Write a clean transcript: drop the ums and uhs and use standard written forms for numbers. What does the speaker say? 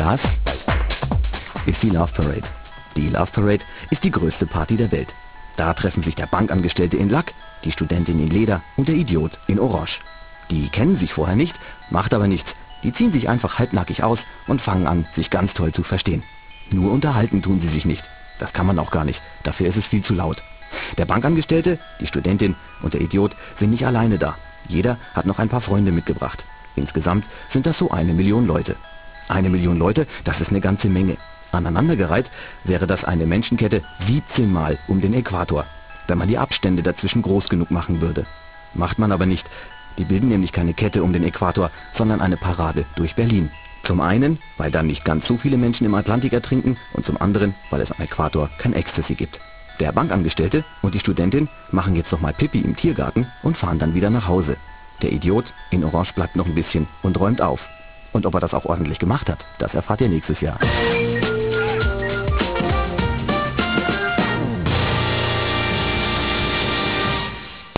Das ist die Love Parade. Die Love Parade ist die größte Party der Welt. Da treffen sich der Bankangestellte in Lack, die Studentin in Leder und der Idiot in Orange. Die kennen sich vorher nicht, macht aber nichts. Die ziehen sich einfach halbnackig aus und fangen an, sich ganz toll zu verstehen. Nur unterhalten tun sie sich nicht. Das kann man auch gar nicht, dafür ist es viel zu laut. Der Bankangestellte, die Studentin und der Idiot sind nicht alleine da. Jeder hat noch ein paar Freunde mitgebracht. Insgesamt sind das so 1 Million Leute. 1 Million Leute, das ist eine ganze Menge. Aneinandergereiht wäre das eine Menschenkette 17 Mal um den Äquator, wenn man die Abstände dazwischen groß genug machen würde. Macht man aber nicht. Die bilden nämlich keine Kette um den Äquator, sondern eine Parade durch Berlin. Zum einen, weil dann nicht ganz so viele Menschen im Atlantik ertrinken und zum anderen, weil es am Äquator kein Ecstasy gibt. Der Bankangestellte und die Studentin machen jetzt noch mal Pipi im Tiergarten und fahren dann wieder nach Hause. Der Idiot in Orange bleibt noch ein bisschen und räumt auf. Und ob er das auch ordentlich gemacht hat, das erfahrt ihr nächstes Jahr.